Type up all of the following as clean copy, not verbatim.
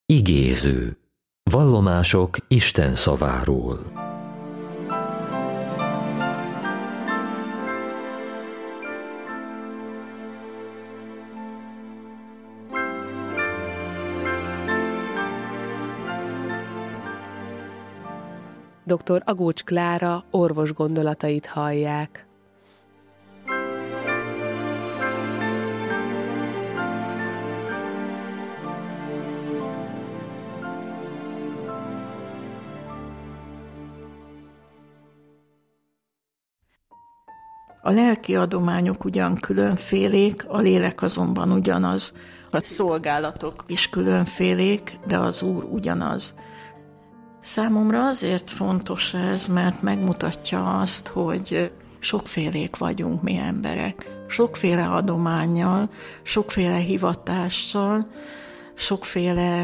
Igéző. Vallomások Isten szaváról. Dr. Agócs Klára orvos gondolatait hallják. A lelki adományok ugyan különfélék, a lélek azonban ugyanaz. A szolgálatok is különfélék, de az Úr ugyanaz. Számomra azért fontos ez, mert megmutatja azt, hogy sokfélék vagyunk mi emberek. Sokféle adománnyal, sokféle hivatással, sokféle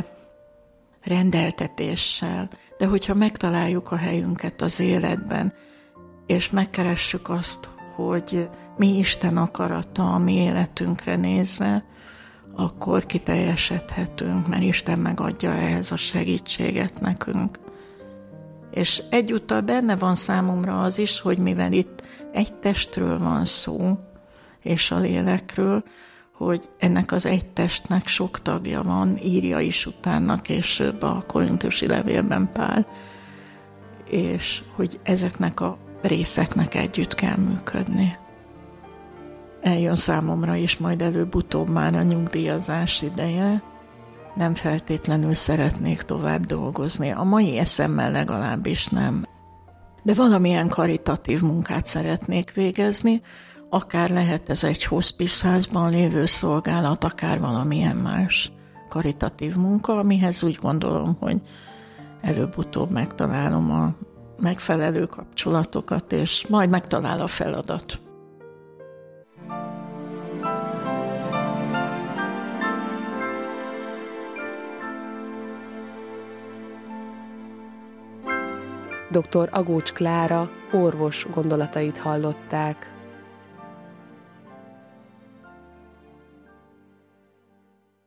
rendeltetéssel. De hogyha megtaláljuk a helyünket az életben, és megkeressük azt, hogy mi Isten akarata a mi életünkre nézve, akkor kiteljesedhetünk, mert Isten megadja ehhez a segítséget nekünk. És egyúttal benne van számomra az is, hogy mivel itt egy testről van szó, és a lélekről, hogy ennek az egy testnek sok tagja van, írja is utána később a Korinthusi levélben Pál, és hogy ezeknek a részeknek együtt kell működni. Eljön számomra is majd előbb-utóbb már a nyugdíjazás ideje. Nem feltétlenül szeretnék tovább dolgozni. A mai eszemmel legalábbis nem. De valamilyen karitatív munkát szeretnék végezni, akár lehet ez egy hospice-házban lévő szolgálat, akár valamilyen más karitatív munka, amihez úgy gondolom, hogy előbb-utóbb megtalálom a megfelelő kapcsolatokat, és majd megtalál a feladat. Dr. Agócs Klára orvos gondolatait hallották.